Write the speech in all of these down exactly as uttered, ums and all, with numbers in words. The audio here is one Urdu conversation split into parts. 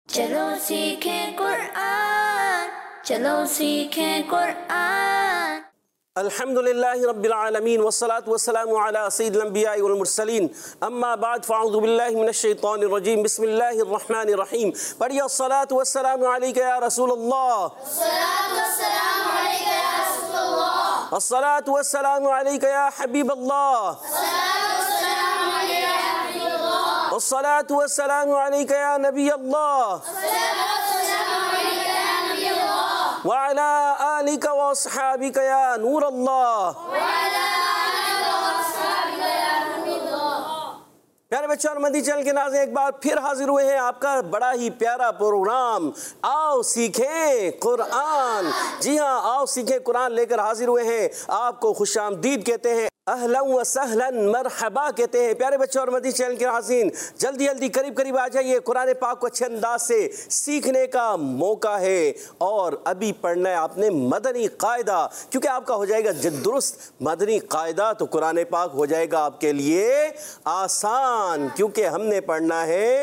چلو سیکھیں قرآن، چلو سیکھیں قرآن۔ الحمدللہ رب العالمین والصلاة والسلام علی سید الانبیاء والمرسلین، اما بعد فاعوذ باللہ من الشیطان الرجیم، بسم اللہ الرحمن الرحیم۔ پڑھیے الصلاة والسلام علیکہ یا رسول اللہ، الصلاۃ والسلام علیکہ یا رسول اللہ، الصلاة والسلام علیکہ یا حبیب اللہ، الصلاۃ والسلام علیکہ یا حبیب اللہ، الصلاة والسلام علیکہ یا نبی اللہ، الصلاۃ والسلام علیکہ یا نبی اللہ، وعلی آلک واصحابک یا نور اللہ۔ وعلی آلک واصحابک یا نبی اللہ۔ پیارے بچوں اور مدنی چینل کے ناظرین، ایک بار پھر حاضر ہوئے ہیں آپ کا بڑا ہی پیارا پروگرام آؤ سیکھیں قرآن۔ جی ہاں، آؤ سیکھیں قرآن لے کر حاضر ہوئے ہیں، آپ کو خوش آمدید کہتے ہیں، اہلا و سہلا مرحبا کہتے ہیں۔ پیارے بچوں اور مدنی چینل کے ناظرین، جلدی جلدی قریب قریب آ جائیے، قرآن پاک کو اچھے انداز سے سیکھنے کا موقع ہے۔ اور ابھی پڑھنا ہے آپ نے مدنی قاعدہ، کیونکہ آپ کا ہو جائے گا درست مدنی قاعدہ تو قرآن پاک ہو جائے گا آپ کے لیے آسان، کیونکہ ہم نے پڑھنا ہے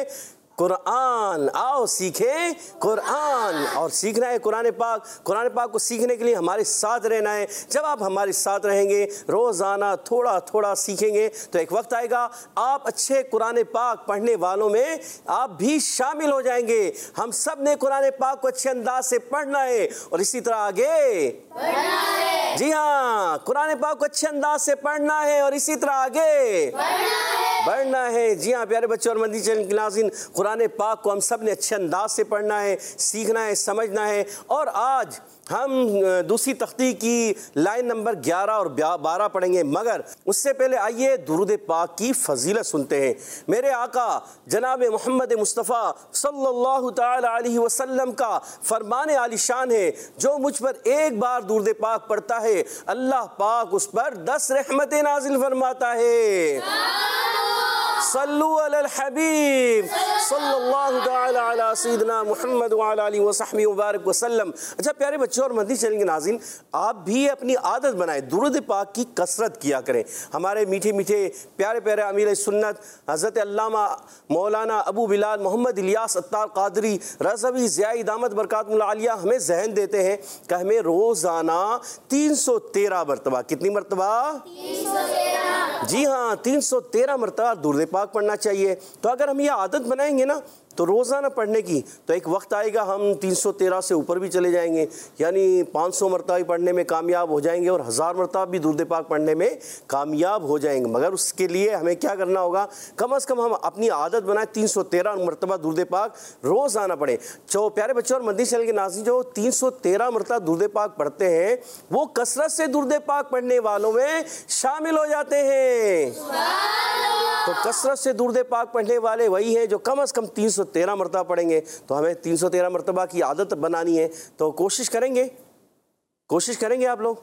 قرآن۔ آؤ سیکھیں قرآن، اور سیکھنا ہے قرآن پاک۔ قرآن پاک کو سیکھنے کے لیے ہمارے ساتھ رہنا ہے۔ جب آپ ہمارے ساتھ رہیں گے، روزانہ تھوڑا تھوڑا سیکھیں گے، تو ایک وقت آئے گا آپ اچھے قرآن پاک پڑھنے والوں میں آپ بھی شامل ہو جائیں گے۔ ہم سب نے قرآن پاک کو اچھے انداز سے پڑھنا ہے اور اسی طرح آگے پڑھنا ہے۔ جی ہاں، قرآن پاک کو اچھے انداز سے پڑھنا ہے اور اسی طرح آگے پڑھنا ہے۔ بڑھنا ہے۔ جی ہاں پیارے بچوں اور مدنی چینل کے ناظرین، قرآن پاک کو ہم سب نے اچھے انداز سے پڑھنا ہے، سیکھنا ہے، سمجھنا ہے۔ اور آج ہم دوسری تختی کی لائن نمبر گیارہ اور بارہ پڑھیں گے، مگر اس سے پہلے آئیے درود پاک کی فضیلت سنتے ہیں۔ میرے آقا جناب محمد مصطفیٰ صلی اللہ تعالی علیہ وسلم کا فرمان عالی شان ہے، جو مجھ پر ایک بار درود پاک پڑھتا ہے، اللہ پاک اس پر دس رحمتیں نازل فرماتا ہے۔ صلو علی الحبیب صلی اللہ تعالی علی سیدنا محمد وعلی آلہ وصحبہ وبارک وسلم۔ اچھا پیارے بچوں اور مدنی چینل کے ناظرین، آپ بھی اپنی عادت بنائیں، درود پاک کی کثرت کیا کریں۔ ہمارے میٹھے میٹھے پیارے پیارے امیر سنت حضرت علامہ مولانا ابو بلال محمد الیاس عطار قادری رضوی ضیائی دامت برکاتہ العالیہ ہمیں ذہن دیتے ہیں کہ ہمیں روزانہ تین سو تیرہ مرتبہ، کتنی مرتبہ؟ تین سو تیرہ۔ جی ہاں، تین سو تیرہ مرتبہ درود پاک پڑھنا چاہیے۔ تو اگر ہم یہ عادت بنائیں گے نا تو روزانہ پڑھنے کی، تو ایک وقت آئے گا ہم تین سو تیرہ سے اوپر بھی چلے جائیں گے، یعنی پانچ سو مرتبہ پڑھنے میں کامیاب ہو جائیں گے اور ہزار مرتبہ بھی درود پاک پڑھنے میں کامیاب ہو جائیں گے۔ مگر اس کے لیے ہمیں کیا کرنا ہوگا؟ کم از کم ہم اپنی عادت بنائیں، تین سو تیرہ مرتبہ درود پاک روزانہ پڑھیں۔ جو پیارے بچوں اور مدنی چینل کے ناظرین جو تین سو تیرہ مرتبہ درود پاک پڑھتے ہیں، وہ کثرت سے درود پاک پڑھنے والوں میں شامل ہو جاتے ہیں۔ تو کثرت سے درود پاک پڑھنے والے وہی ہیں جو کم از کم تین سو تیرہ مرتبہ پڑھیں گے۔ تو ہمیں تین سو تیرہ مرتبہ کی عادت بنانی ہے، تو کوشش کریں گے کوشش کریں گے آپ لوگ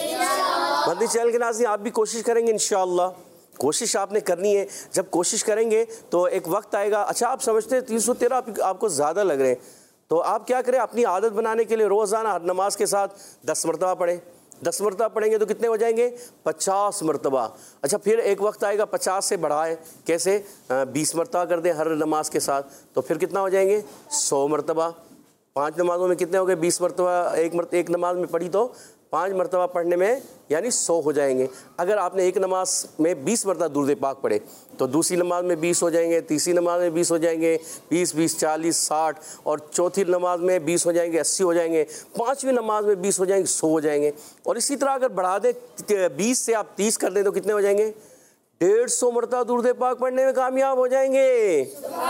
مدنی چینل کے ناظرین، آپ بھی کوشش کریں گے انشاءاللہ۔ کوشش آپ نے کرنی ہے، جب کوشش کریں گے تو ایک وقت آئے گا۔ اچھا آپ سمجھتے ہیں تین سو تیرہ آپ کو زیادہ لگ رہے ہیں، تو آپ کیا کریں؟ اپنی عادت بنانے کے لیے روزانہ ہر نماز کے ساتھ دس مرتبہ پڑھیں۔ دس مرتبہ پڑھیں گے تو کتنے ہو جائیں گے؟ پچاس مرتبہ۔ اچھا پھر ایک وقت آئے گا پچاس سے بڑھائیں، کیسے؟ بیس مرتبہ کر دیں ہر نماز کے ساتھ، تو پھر کتنا ہو جائیں گے؟ سو مرتبہ۔ پانچ نمازوں میں کتنے ہو گئے؟ بیس مرتبہ ایک مرتبہ ایک نماز میں پڑھی تو پانچ مرتبہ پڑھنے میں یعنی سو ہو جائیں گے۔ اگر آپ نے ایک نماز میں بیس مرتبہ درود پاک پڑھے تو دوسری نماز میں بیس ہو جائیں گے، تیسری نماز میں بیس ہو جائیں گے، بیس بیس چالیس ساٹھ، اور چوتھی نماز میں بیس ہو جائیں گے، اسی ہو جائیں گے، پانچویں نماز میں بیس ہو جائیں گے، سو ہو جائیں گے۔ اور اسی طرح اگر بڑھا دیں، بیس سے آپ تیس کر دیں تو کتنے ہو جائیں گے؟ ڈیڑھ سو مرتبہ درود پاک پڑھنے میں کامیاب ہو جائیں گے۔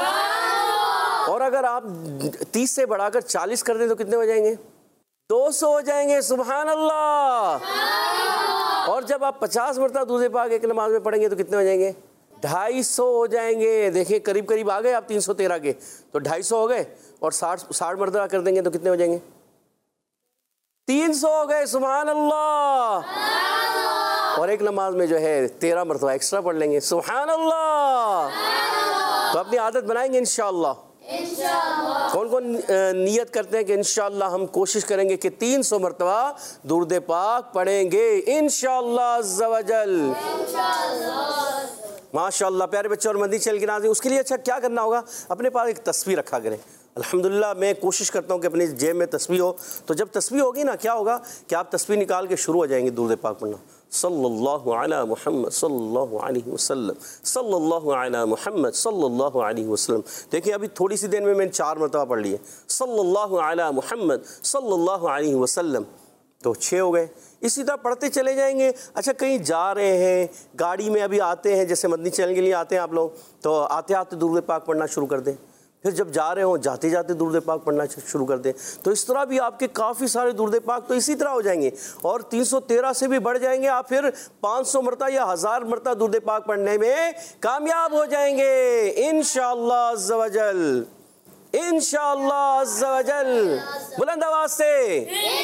اور اگر آپ تیس سے بڑھا کر چالیس کر دیں تو کتنے ہو جائیں گے؟ دو سو ہو جائیں گے۔ سبحان اللہ۔ اور جب آپ پچاس مرتبہ درود پاک ایک نماز میں پڑھیں گے تو کتنے ہو جائیں گے؟ ڈھائی سو ہو جائیں گے۔ دیکھیں قریب قریب آ گئے آپ تین سو تیرہ کے، تو ڈھائی سو ہو گئے، اور ساٹھ ساٹھ مرتبہ کر دیں گے تو کتنے ہو جائیں گے؟ تین سو ہو گئے۔ سبحان اللہ۔ اور ایک نماز میں جو ہے تیرہ مرتبہ ایکسٹرا پڑھ لیں گے۔ سبحان اللہ۔ تو اپنی عادت بنائیں گے انشاءاللہ۔ کون کون نیت کرتے ہیں کہ انشاءاللہ ہم کوشش کریں گے کہ تین سو مرتبہ درود پاک پڑھیں گے انشاءاللہ عز و جل؟ ماشاءاللہ۔ پیارے بچوں اور مدنی چینل کے ناظرین، اس کے لیے اچھا کیا کرنا ہوگا؟ اپنے پاس ایک تصویر رکھا کریں، الحمدللہ میں کوشش کرتا ہوں کہ اپنی جیب میں تسبیح ہو، تو جب تسبیح ہوگی نا کیا ہوگا کہ آپ تسبیح نکال کے شروع ہو جائیں گے درود پاک پڑھنا، صلی اللہ علی محمد صلی اللہ علیہ وسلم، صلی اللہ علی محمد صلی اللہ علیہ وسلم۔ دیکھیں ابھی تھوڑی سی دیر میں میں نے چار مرتبہ پڑھ لی ہے، صلی اللہ علی محمد صلی اللہ علیہ وسلم، تو چھ ہو گئے۔ اسی طرح پڑھتے چلے جائیں گے۔ اچھا کہیں جا رہے ہیں، گاڑی میں ابھی آتے ہیں، جیسے مدنی چینل کے لیے آتے ہیں آپ لوگ، تو آتے آتے درود پاک پڑھنا شروع کر دیں، پھر جب جا رہے ہوں جاتے جاتے درود پاک پڑھنا شروع کر دیں، تو اس طرح بھی آپ کے کافی سارے درود پاک تو اسی طرح ہو جائیں گے، اور تین سو تیرہ سے بھی بڑھ جائیں گے، آپ پھر پانچ سو مرتبہ یا ہزار مرتبہ درود پاک پڑھنے میں کامیاب ہو جائیں گے انشاءاللہ عز و جل، انشاءاللہ عز و جل، بلند آواز سے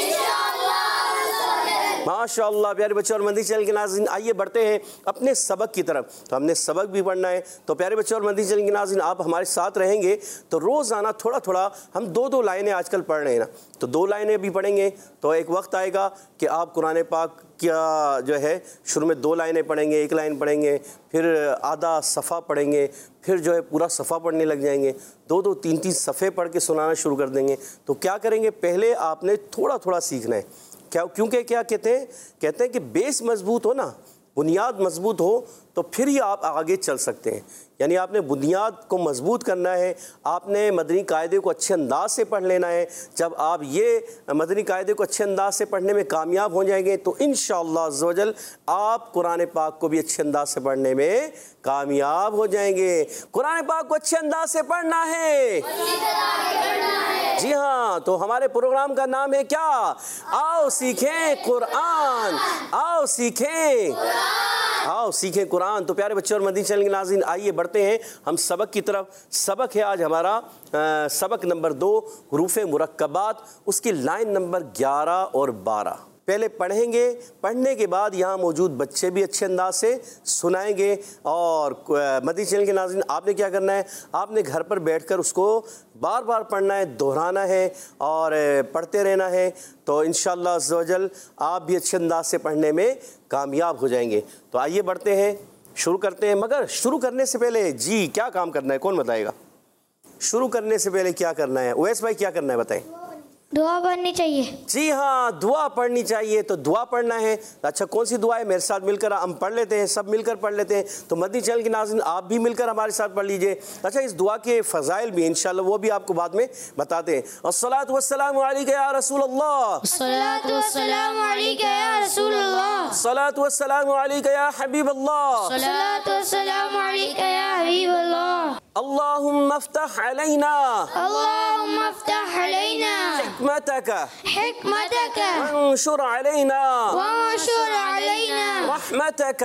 ماشاء اللہ۔ پیارے بچے اور مدنی چینل کے ناظرین، آئیے بڑھتے ہیں اپنے سبق کی طرف، تو ہم نے سبق بھی پڑھنا ہے، تو پیارے بچے اور مدنی چینل کے ناظرین آپ ہمارے ساتھ رہیں گے تو روزانہ تھوڑا تھوڑا ہم دو دو لائنیں آج کل پڑھ رہے ہیں نا، تو دو لائنیں بھی پڑھیں گے، تو ایک وقت آئے گا کہ آپ قرآن پاک کیا جو ہے شروع میں دو لائنیں پڑھیں گے، ایک لائن پڑھیں گے، پھر آدھا صفحہ پڑھیں گے، پھر جو ہے پورا صفحہ پڑھنے لگ جائیں گے، دو دو تین تین صفحے پڑھ کے سنانا شروع کر دیں گے۔ تو کیا کریں گے، پہلے آپ نے تھوڑا تھوڑا سیکھنا ہے، کیا کیونکہ کیا کہتے ہیں کہتے ہیں کہ بیس مضبوط ہو نا، بنیاد مضبوط ہو تو پھر ہی آپ آگے چل سکتے ہیں، یعنی آپ نے بنیاد کو مضبوط کرنا ہے، آپ نے مدنی قاعدے کو اچھے انداز سے پڑھ لینا ہے۔ جب آپ یہ مدنی قاعدے کو اچھے انداز سے پڑھنے میں کامیاب ہو جائیں گے تو انشاءاللہ عز و جل آپ قرآن پاک کو بھی اچھے انداز سے پڑھنے میں کامیاب ہو جائیں گے۔ قرآن پاک کو اچھے انداز سے پڑھنا ہے، جی ہاں، تو ہمارے پروگرام کا نام ہے کیا؟ آؤ سیکھیں قرآن، آؤ سیکھیں آؤ سیکھیں قرآن۔ تو پیارے بچے اور مدنی چینل کے ناظرین آئیے بڑھتے ہیں ہم سبق کی طرف۔ سبق ہے آج ہمارا سبق نمبر دو، حروف مرکبات، اس کی لائن نمبر گیارہ اور بارہ۔ پہلے پڑھیں گے، پڑھنے کے بعد یہاں موجود بچے بھی اچھے انداز سے سنائیں گے، اور مدنی چینل کے ناظرین آپ نے کیا کرنا ہے، آپ نے گھر پر بیٹھ کر اس کو بار بار پڑھنا ہے، دہرانا ہے اور پڑھتے رہنا ہے، تو انشاءاللہ عز و جل آپ بھی اچھے انداز سے پڑھنے میں کامیاب ہو جائیں گے۔ تو آئیے بڑھتے ہیں، شروع کرتے ہیں، مگر شروع کرنے سے پہلے جی کیا کام کرنا ہے، کون بتائے گا؟ شروع کرنے سے پہلے کیا کرنا ہے؟ اویس بھائی کیا کرنا ہے بتائیں؟ دعا پڑھنی چاہیے۔ جی ہاں، دعا پڑھنی چاہیے، تو دعا پڑھنا ہے۔ اچھا کون سی دعا ہے؟ میرے ساتھ مل کر ہم پڑھ لیتے ہیں، سب مل کر پڑھ لیتے ہیں، تو مدنی چینل کے ناظرین آپ بھی مل کر ہمارے ساتھ پڑھ لیجئے۔ اچھا اس دعا کے فضائل بھی انشاءاللہ وہ بھی آپ کو بعد میں بتاتے ہیں۔ الصلاۃ والسلام علیک یا رسول اللہ، الصلاۃ والسلام علیک یا رسول اللہ، الصلاۃ والسلام علیک یا حبیب اللہ، الصلاۃ والسلام علیک یا حبیب اللہ، اللہم افتح علینا اللہم افتح علینا حکمتک حکمتک وانشر علینا وانشر علینا رحمتک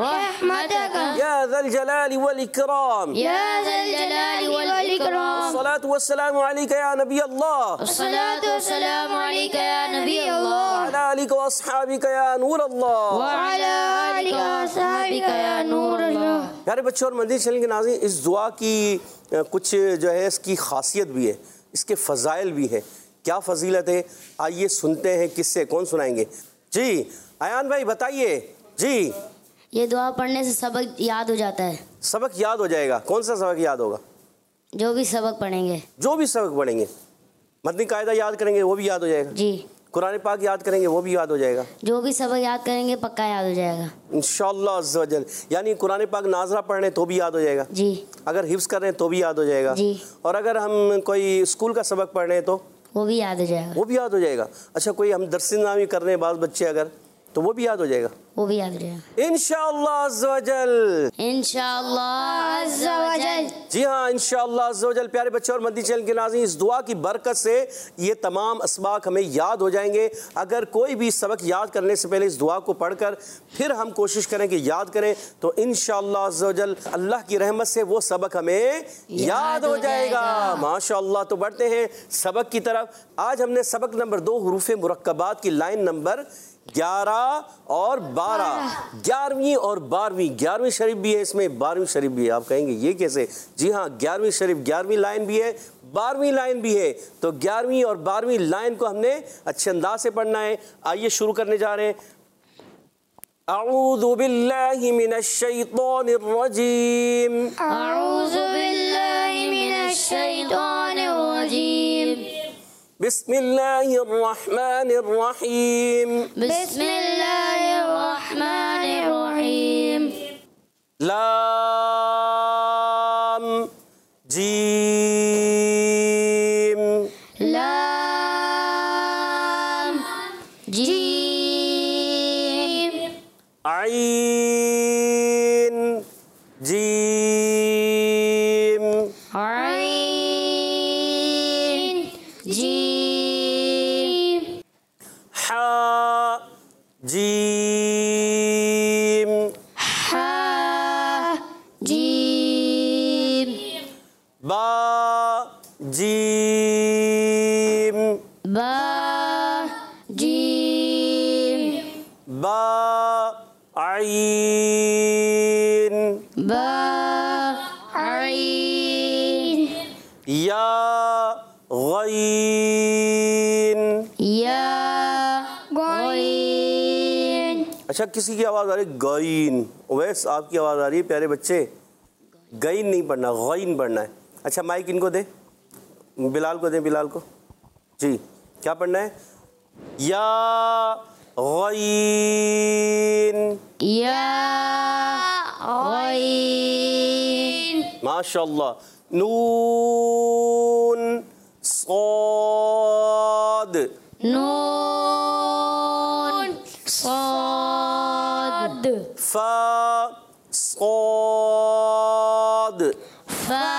رحمتک یا ذا الجلال والاکرام، یا ذا الجلال والاکرام، الصلاۃ والسلام علیک یا نبی اللہ، الصلاۃ والسلام علیک یا نبی اللہ، وعلی آلک واصحابک یا نور اللہ۔ وعلی آلک واصحابک یا نور اللہ۔ پیارے بچوں اور مدنی چینل کے ناظرین، اس دعا کی کچھ جو ہے اس کی خاصیت بھی ہے، اس کے فضائل بھی ہے۔ کیا فضیلت ہے آئیے سنتے ہیں، کس سے کون سنائیں گے؟ جی ایان بھائی بتائیے۔ جی یہ دعا پڑھنے سے سبق یاد ہو جاتا ہے۔ سبق یاد ہو جائے گا؟ کون سا سبق یاد ہوگا؟ جو بھی سبق پڑھیں گے، جو بھی سبق پڑھیں گے، مدنی قاعدہ یاد کریں گے وہ بھی یاد ہو جائے گا، جی قرآن پاک یاد کریں گے وہ بھی یاد ہو جائے گا، جو بھی سبق یاد کریں گے پکا یاد ہو جائے گا انشاءاللہ عز و جل۔ یعنی قرآن پاک ناظرہ پڑھ رہے ہیں تو بھی یاد ہو جائے گا، جی اگر حفظ کر رہے ہیں تو بھی یاد ہو جائے گا، جی، اور اگر ہم کوئی اسکول کا سبق پڑھ رہے ہیں تو وہ بھی یاد ہو جائے گا، وہ بھی یاد ہو جائے گا۔ اچھا کوئی ہم درس نظامی کر رہے ہیں بعض بچے اگر، تو وہ بھی یاد ہو جائے گا وہ بھی یاد ہو جائے گا انشاءاللہ عز و جل، انشاءاللہ عز و جل۔ جی ہاں انشاءاللہ عز و جل۔ پیارے بچے اور مدنی چینل کے ناظرین، اس دعا کی برکت سے یہ تمام اسباق ہمیں یاد ہو جائیں گے۔ اگر کوئی بھی سبق یاد کرنے سے پہلے اس دعا کو پڑھ کر پھر ہم کوشش کریں کہ یاد کریں تو انشاءاللہ عز و جل اللہ کی رحمت سے وہ سبق ہمیں یاد ہو جائے گا۔ ماشاءاللہ۔ تو بڑھتے ہیں سبق کی طرف۔ آج ہم نے سبق نمبر دو حروف مرکبات کی لائن نمبر گیارہ اور بارہ، گیارہویں اور بارہویں، گیارہویں شریف بھی ہے اس میں، بارہویں شریف بھی ہے۔ آپ کہیں گے یہ کیسے؟ جی ہاں، گیارہویں شریف گیارہویں لائن بھی ہے، بارہویں لائن بھی ہے، تو گیارہویں اور بارہویں لائن کو ہم نے اچھے انداز سے پڑھنا ہے۔ آئیے شروع کرنے جا رہے ہیں۔ اعوذ باللہ من الشیطان الرجیم، اعوذ باللہ من الشیطان الرجیم بسم اللہ الرحمن الرحیم بسم اللہ الرحمن الرحیم لام جیم لام جیم عین جیم عین جیم حا جیم حا جیم با جیم با جیم با عین با عین یا غین یا غین اچھا کسی کی آواز آ رہی ہے گائن اویس آپ کی آواز آ رہی ہے پیارے بچے گائن نہیں پڑھنا غین پڑھنا ہے اچھا مائک ان کو دیں بلال کو دیں بلال کو جی کیا پڑھنا ہے یا غین یا غین ماشاء اللہ نون صاد نون صاد فا صاد فا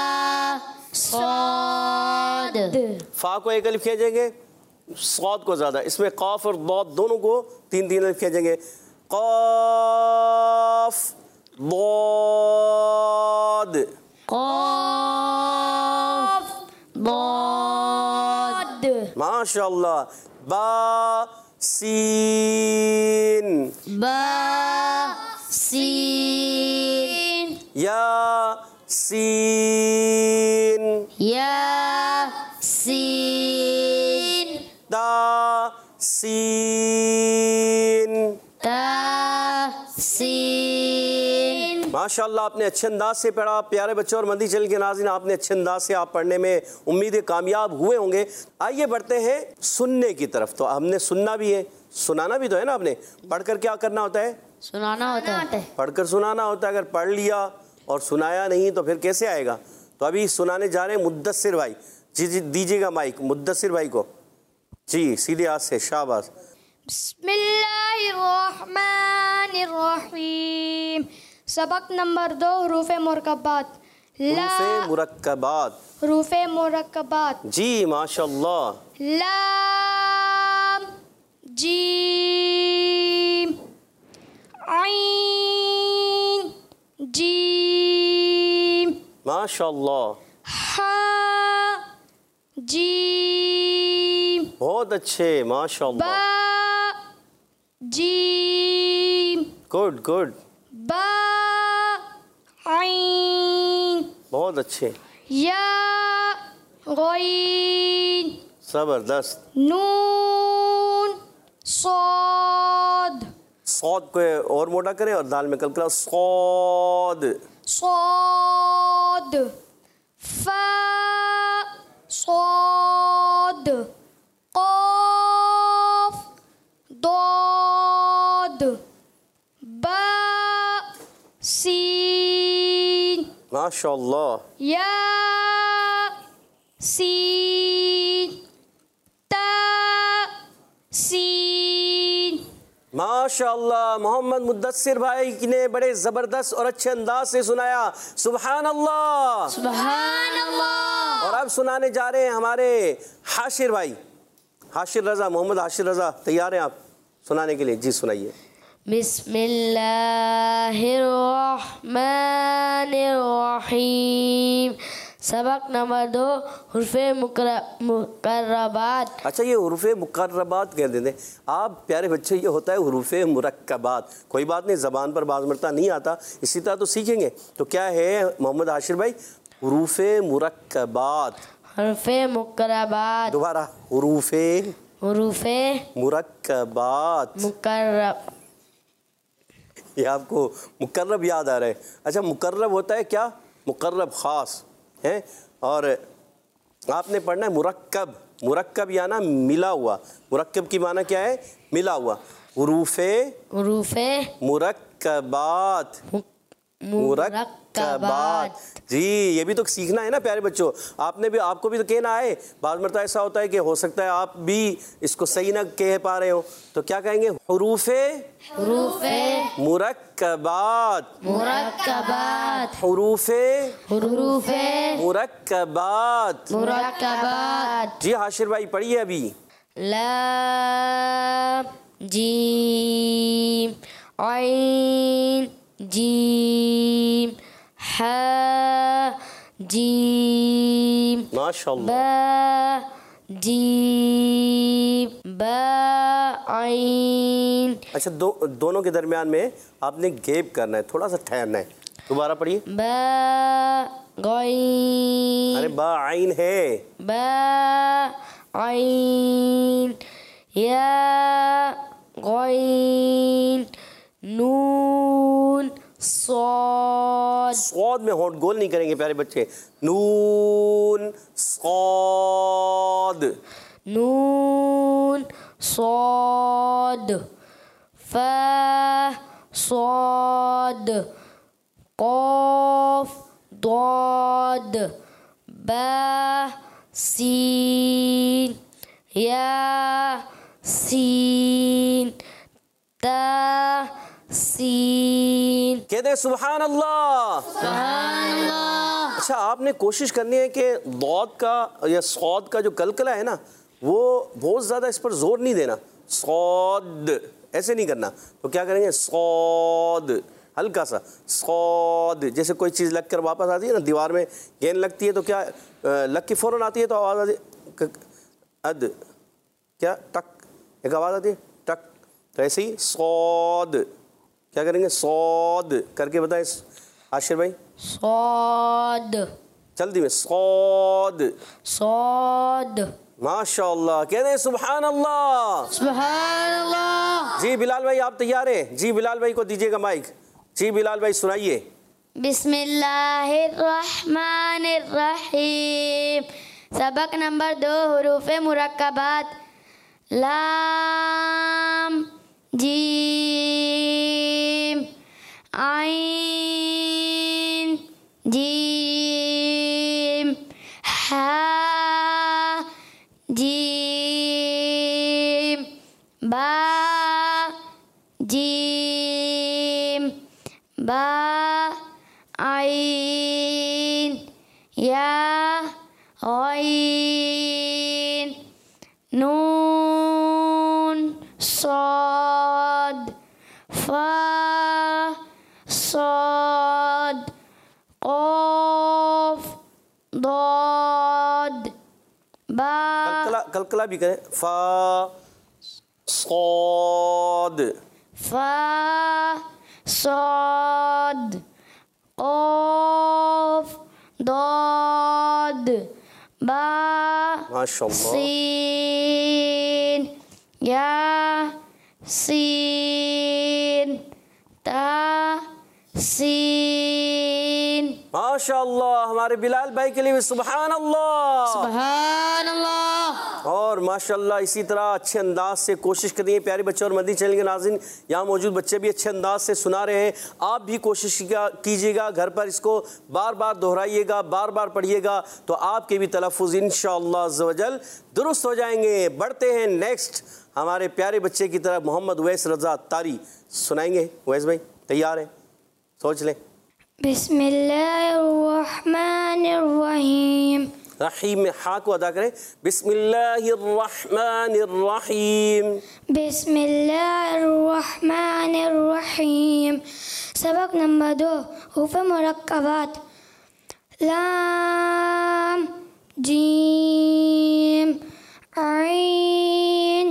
صاد فا کو ایک الف کھینچیں گے صاد کو زیادہ اس میں قاف اور ضاد دونوں کو تین تین الف کھینچیں گے قاف ضاد قاف ضاد ماشاء اللہ با سین با سین یا سین یا سین تا سین تا سین ماشاء اللہ آپ نے اچھے انداز سے پڑھا پیارے بچوں اور مدنی چینل کے ناظرین آپ نے اچھے انداز سے آپ پڑھنے میں امید ہے کامیاب ہوئے ہوں گے آئیے بڑھتے ہیں سننے کی طرف تو ہم نے سننا بھی ہے سنانا بھی تو ہے نا آپ نے پڑھ کر کیا کرنا ہوتا ہے سنانا ہوتا ہے پڑھ کر سنانا ہوتا ہے اگر پڑھ لیا اور سنایا نہیں تو پھر کیسے آئے گا تو ابھی سنانے جا رہے ہیں مدثر بھائی جی جی دیجیے گا مائک مدثر بھائی کو جی سیدھے ہاتھ سے شاباش بسم اللہ الرحمن الرحیم سبق نمبر دو حروف مرکبات حروف مرکبات حروف مرکبات جی ماشاء اللہ لام جیم عین جیم ماشاء اللہ ہا جیم بہت اچھے ماشاء با اللہ جیم گڈ گڈ با عین بہت اچھے یا غین زبردست نون صاد صاد کو اور موٹا کریں اور دال میں کلکلا صاد صاد فا صاد قاف ضاد با سین ماشاء اللہ یا سین تا سین ماشاء اللہ محمد مدثر بھائی نے بڑے زبردست اور اچھے انداز سے سنایا سبحان اللہ سبحان اللہ اور اب سنانے جا رہے ہیں ہمارے حاشر بھائی حاشر رضا محمد حاشر رضا تیار ہیں آپ سنانے کے لیے جی سنائیے بسم اللہ الرحمن الرحیم سبق نمبر دو حروف مقربات اچھا یہ حروف مقربات کہہ دیتے ہیں آپ پیارے بچے یہ ہوتا ہے حروف مرکبات کوئی بات نہیں زبان پر بعض مرتبہ نہیں آتا اسی طرح تو سیکھیں گے تو کیا ہے محمد عاشر بھائی حروف مرکبات حروف مقربات دوبارہ حروف حروف مرکبات مقرب یہ آپ کو مقرب یاد آ رہا ہے اچھا مقرب ہوتا ہے کیا مقرب خاص ہے اور آپ نے پڑھنا ہے مرکب. مرکب یا نا ملا ہوا. مرکب کی معنی کیا ہے؟ ملا ہوا. حروف حروف مرکبات. مرکبات. جی یہ بھی تو سیکھنا ہے نا پیارے بچوں. آپ نے بھی آپ کو بھی تو کہنا ہے. بعض مرتبہ ایسا ہوتا ہے کہ ہو سکتا ہے آپ بھی اس کو صحیح نہ کہہ پا رہے ہو, تو کیا کہیں گے؟ حروف حروف مرکبات. مرکبات. حروف حروف مرکبات. مرکبات. جی حاشر بھائی پڑھیے ابھی. لام جیم عین جیم ہا جیم ماشاء اللہ. با جیم با عین. اچھا دو دونوں کے درمیان میں آپ نے گیپ کرنا ہے, تھوڑا سا ٹھہرنا ہے. دوبارہ پڑھیے. با غین. ارے با عین ہے. با عین یا غین نون صاد. صاد میں ہونٹ گول نہیں کریں گے پیارے بچے. نون صاد. نون صاد فا صاد قاف ضاد با سین یا سین تا سین. کہتے ہیں سبحان اللہ. سبحان اللہ. اچھا آپ نے کوشش کرنی ہے کہ ضاد کا یا صاد کا جو کلکلہ ہے نا وہ بہت زیادہ اس پر زور نہیں دینا. صاد ایسے نہیں کرنا. تو کیا کریں گے؟ صاد ہلکا سا صاد. جیسے کوئی چیز لگ کر واپس آتی ہے نا, دیوار میں گیند لگتی ہے تو کیا لگ کے فوراً آتی ہے تو آواز آتی ہے اد کیا ٹک, ایک آواز آتی ہے ٹک. تو ایسے ہی صاد کیا کریں گے؟ صاد کر کے بتائیں عاشر بھائی. صاد جلدی میں. صاد. صاد. ماشاء اللہ. کہتے ہیں سبحان اللہ. سبحان اللہ. جی بلال بھائی آپ تیار ہیں؟ جی بلال بھائی کو دیجیے گا مائک. جی بلال بھائی سنائیے. بسم اللہ الرحمن الرحیم. سبق نمبر دو حروف مرکبات. لام جیم عین جیم ہا جیم با جیم با عین یا غین نون صاد فا صاد قاف ضاد با. کلکلا کلکلا بھی کریں. فا صاد. فا صاد قاف ضاد با ماشاء اللہ. سین یا سین تا سین. ماشاء اللہ. ہمارے بلال بھائی کے لیے بھی سبحان اللہ. سبحان اللہ. اور ماشاء اللہ اسی طرح اچھے انداز سے کوشش کرنی ہے پیارے بچے. اور مدنی چینل کے ناظرین یہاں موجود بچے بھی اچھے انداز سے سنا رہے ہیں. آپ بھی کوشش کیجیے گا گھر پر, اس کو بار بار دہرائیے گا, بار بار پڑھیے گا, تو آپ کے بھی تلفظ انشاءاللہ عز و جل درست ہو جائیں گے. بڑھتے ہیں نیکسٹ ہمارے پیارے بچے کی طرف. محمد اویس رضا طاری سنائیں گے. اویس بھائی تیار ہیں؟ سوچ لیں. بسم اللہ الرحمن الرحیم. رحیم میں ہا کو ادا کریں. بسم اللہ الرحمن الرحیم. بسم اللہ الرحمن الرحیم. سبق نمبر دو حروف مرکبات. لام جیم عین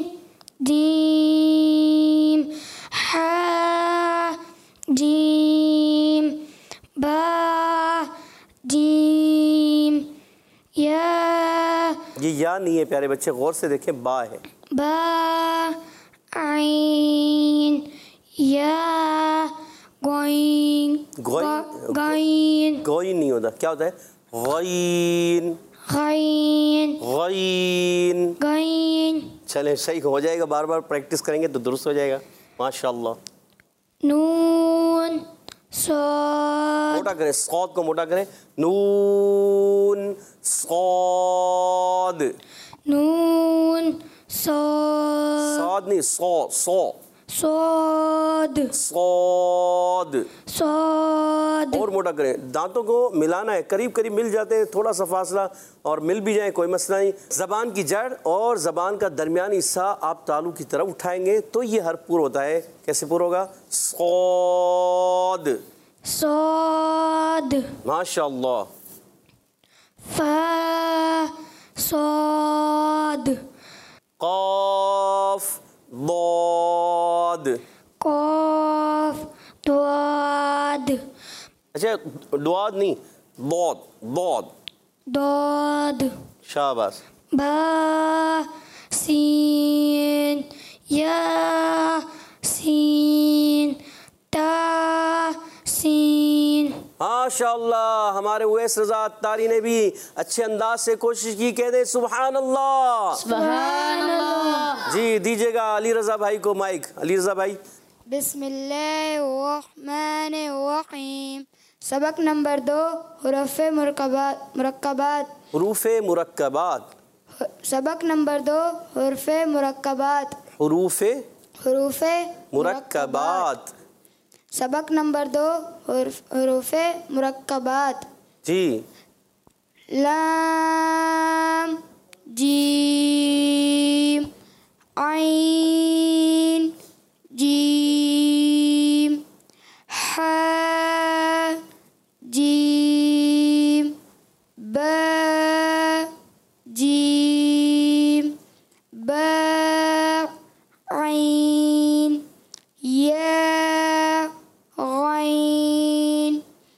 جیم ہا جیم با جیم یا. یہ یا نہیں ہے پیارے بچے, غور سے دیکھیں, با ہے. با عین یا گوئین گوئی گوئین گوئی نہیں ہوتا. کیا ہوتا ہے؟ غین غین غین. غین چلیں صحیح ہو جائے گا, بار بار پریکٹس کریں گے تو درست ہو جائے گا ماشاء اللہ. نون صاد موٹا کریں, صاد کو موٹا کریں. نون صاد. نون صاد صاد نہیں, سو سو صاد صاد. صاد اور موٹا کریں. دانتوں کو ملانا ہے, قریب قریب مل جاتے ہیں, تھوڑا سا فاصلہ اور مل بھی جائیں کوئی مسئلہ نہیں. زبان کی جڑ اور زبان کا درمیانی حصہ آپ تالو کی طرف اٹھائیں گے تو یہ حرف پور ہوتا ہے. کیسے پور ہوگا؟ صاد. صاد ماشاء اللہ. فا صاد قاف ضاد. قاف ضاد اچھا دعاد نہیں, ضاد ضاد. ضاد شاباش. با سین یا سین تا سین. ماشاء اللہ. ہمارے اویس رضا اتاری نے بھی اچھے انداز سے کوشش کی. کہہ دیں سبحان اللہ. سبحان اللہ. جی دیجیے گا علی رضا بھائی کو مائک. علی رضا بھائی. بسم اللہ الرحمن الرحیم. سبق نمبر دو حروف مرکبات مرکبات حروف مرکبات. سبق نمبر دو حروف مرکبات حروف حروف مرکبات. سبق نمبر دو حروف حروف مرکبات. جی. لام جیم عین جیم حا جیم با جیم با عین یا غین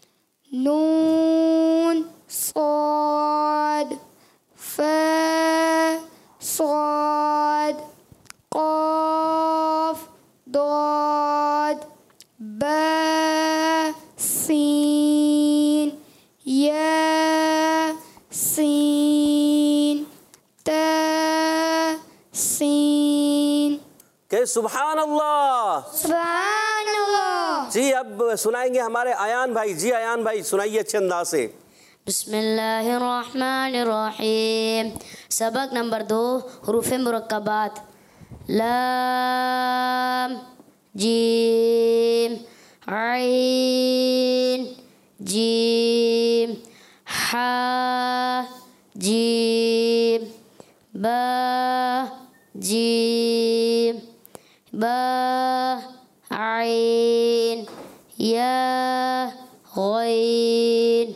نون صاد فا صاد قاف ضاد با سین یا سین تا سین. کہ سبحان اللہ. سبحان اللہ. جی اب سنائیں گے ہمارے ایان بھائی. جی ایان بھائی سنائیے اچھے انداز سے. بسم اللہ الرحمن الرحیم. سبق نمبر دو حروف مرکبات. لام جیم عین جیم حا جیم با جیم با عین یا غین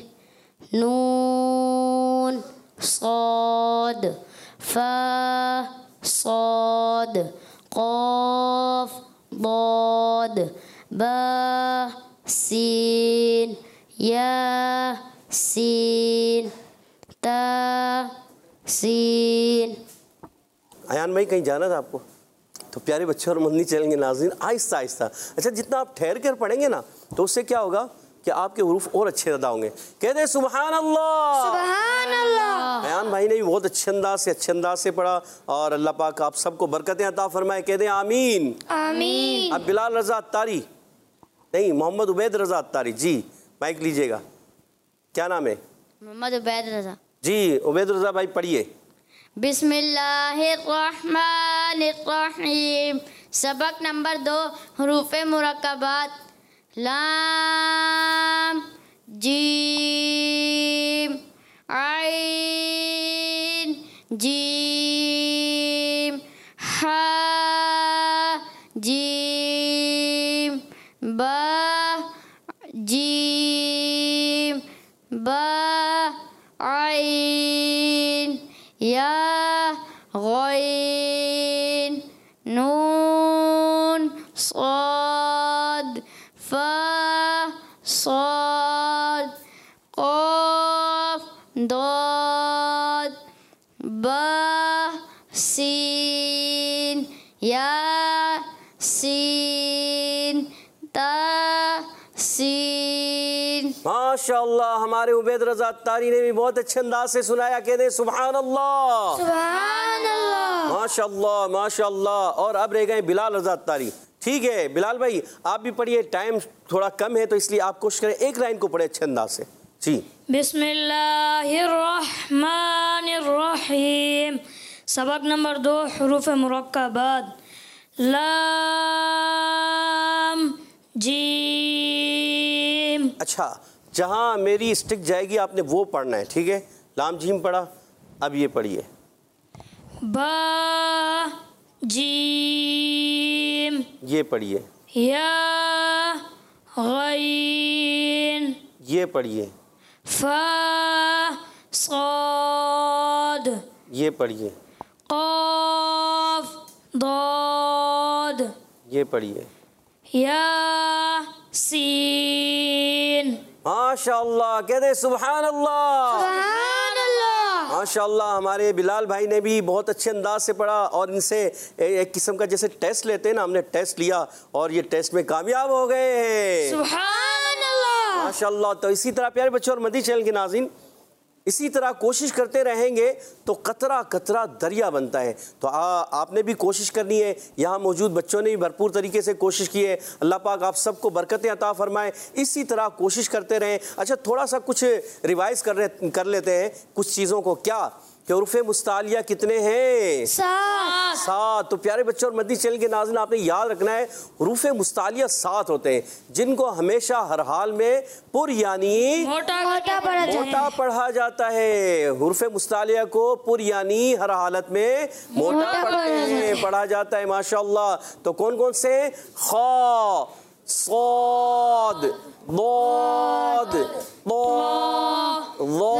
نون صاد فا صاد قاف ضاد با سین یا سین تا سین. ایان بھائی کہیں جانا تھا آپ کو تو پیارے بچے اور مدنی چینل کے ناظرین آہستہ آہستہ. اچھا جتنا آپ ٹھہر کر پڑھیں گے نا تو اس سے کیا ہوگا کہ آپ کے حروف اور اچھے ادا ہوں گے. کہہ دیں سبحان اللہ. سبحان اللہ. ایان بھائی نے بھی بہت اچھے انداز سے اچھے انداز سے پڑھا اور اللہ پاک آپ سب کو برکتیں عطا فرمائے. کہہ دیں آمین. آمین. اب بلال رضا اتاری نہیں, محمد عبید رضا اتاری. جی مائک لیجیے گا. کیا نام ہے؟ محمد عبید رضا. جی عبید رضا بھائی پڑھیے. بسم اللہ الرحمن الرحیم. سبق نمبر دو حروف مرکبات. لام جیم عین جیم حا جیم با جیم با عین یا غین نون صاد فا صاد قاف ضاد با سین یا سین تا سین. ماشاء ماشاءاللہ ہمارے عبید رضا تاری نے بھی بہت اچھے انداز سے سنایا، کہہ دیں سبحان اللہ، سبحان اللہ، ماشاءاللہ ماشاءاللہ۔ اور اب رہ گئے بلال رضا تاری، ٹھیک ہے بلال بھائی آپ بھی پڑھیے، ٹائم تھوڑا کم ہے تو اس لیے آپ کوشش کریں ایک لائن کو پڑھے اچھے انداز سے جی۔ بسم اللہ الرحمن الرحیم، سبق نمبر دو، حروف مرکبات، لام جیم۔ اچھا جہاں میری اسٹک جائے گی آپ نے وہ پڑھنا ہے، ٹھیک ہے؟ لام جیم پڑھا، اب یہ پڑھیے با جیم، یہ پڑھیے یا غین، یہ پڑھیے فا صاد، یہ پڑھیے قاف ضاد، یہ پڑھیے یا سین۔ ماشاءاللہ، کہہ دیں سبحان اللہ، سبحان اللہ، ماشاءاللہ۔ ہمارے بلال بھائی نے بھی بہت اچھے انداز سے پڑھا اور ان سے ایک قسم کا جیسے ٹیسٹ لیتے ہیں نا، ہم نے ٹیسٹ لیا اور یہ ٹیسٹ میں کامیاب ہو گئے ہیں، سبحان اللہ، ماشاءاللہ۔ تو اسی طرح پیارے بچوں اور مدی چینل کے ناظرین، اسی طرح کوشش کرتے رہیں گے تو قطرہ قطرہ دریا بنتا ہے۔ تو آپ نے بھی کوشش کرنی ہے، یہاں موجود بچوں نے بھی بھرپور طریقے سے کوشش کی ہے، اللہ پاک آپ سب کو برکتیں عطا فرمائے، اسی طرح کوشش کرتے رہیں۔ اچھا تھوڑا سا کچھ ریوائز کر رہے کر لیتے ہیں کچھ چیزوں کو، کیا کہ حروف مستعلیہ کتنے ہیں؟ سات، سات۔ تو پیارے بچوں اور مدنی چینل کے ناظرین آپ نے یاد رکھنا ہے حروف مستعلیہ سات ہوتے ہیں جن کو ہمیشہ ہر حال میں پر یعنی موٹا موٹا پڑھا جائے، موٹا پڑھا جاتا ہے۔ حروف مستعلیہ کو پر یعنی ہر حالت میں موٹا پڑھتے پڑھا جاتا ہے، ماشاءاللہ۔ تو کون کون سے؟ خا، صاد، ضاد، طا، ظا،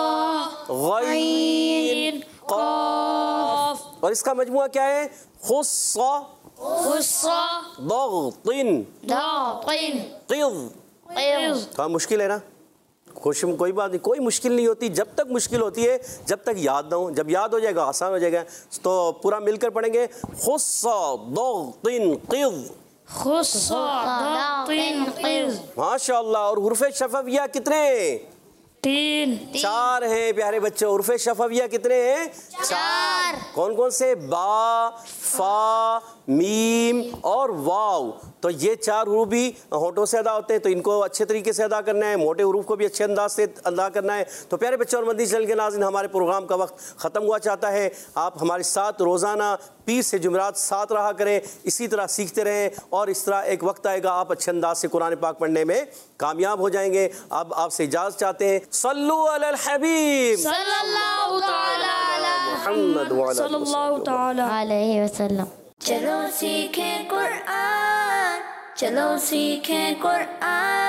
غین، قاف۔ اور اس کا مجموعہ کیا ہے؟ خص، غصہ، ضغط، ضغط، قض۔ قض، تھوڑا مشکل ہے نا؟ خوش کوئی بات نہیں، کوئی مشکل نہیں ہوتی جب تک مشکل ہوتی ہے جب تک یاد نہ ہو، جب یاد ہو جائے گا آسان ہو جائے گا۔ تو پورا مل کر پڑھیں گے، خص، ضغط، قض، خصہ، ضغط، قض۔ ماشاءاللہ۔ اور حروف شفویہ کتنے؟ تین، چار ہیں پیارے بچوں۔ حروف شفویہ کتنے ہیں؟ چار۔ کون کون سے؟ با، فا، میم اور واو۔ تو یہ چار حروف بھی ہونٹوں سے ادا ہوتے ہیں، تو ان کو اچھے طریقے سے ادا کرنا ہے، موٹے حروف کو بھی اچھے انداز سے ادا کرنا ہے۔ تو پیارے بچوں اور مدنی چینل کے ناظرین، ہمارے پروگرام کا وقت ختم ہوا چاہتا ہے، آپ ہمارے ساتھ روزانہ پیر سے جمعرات ساتھ رہا کریں، اسی طرح سیکھتے رہیں، اور اس طرح ایک وقت آئے گا آپ اچھے انداز سے قرآن پاک پڑھنے میں کامیاب ہو جائیں گے۔ اب آپ سے اجازت چاہتے ہیں، صلو علی الحبیب صلی اللہ تعالی علی محمد وعلی صلی اللہ تعالی علیہ وسلم۔ چلو سیکھیں قرآن، چلو سیکھیں قرآن۔